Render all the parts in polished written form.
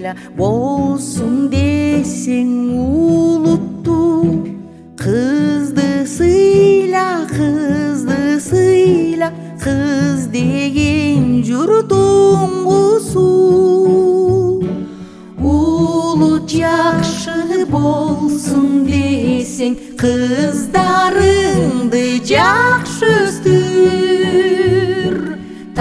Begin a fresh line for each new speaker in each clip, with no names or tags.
эле болсун десең улуттуу. Кызды сыйла, кыз деген журтуң кусу. Улут жакшы болсун десең, кыздарыңды жакшы өстүр.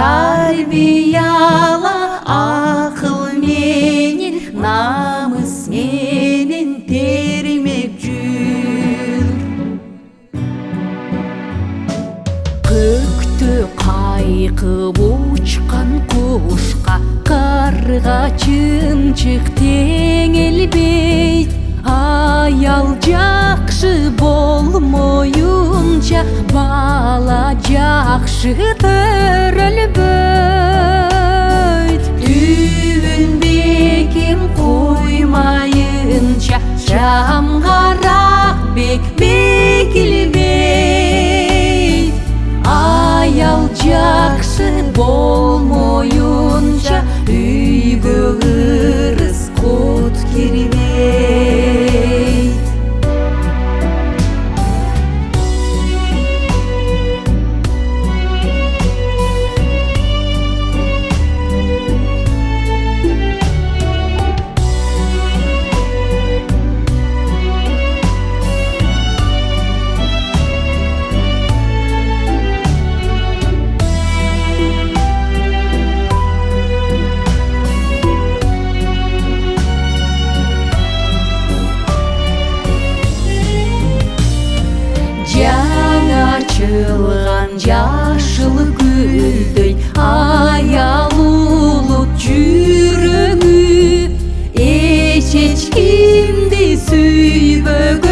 Тарбияла акыл менен, намыс менен термеп жүр. Көктө кайкып учкан кушка карга чымчык теңелбейт. Аял жакшы болмоюнча бала жакшы төрөлбөйт. Түбүн бекем коймайынча жамгарак бекилбейт. Аял жакшы болмоюнча үйгө ырыс кот кирбейт. Açılgan yaşıl gülдөй аял улут жүрөгү. Эч кимди сүйбөгөн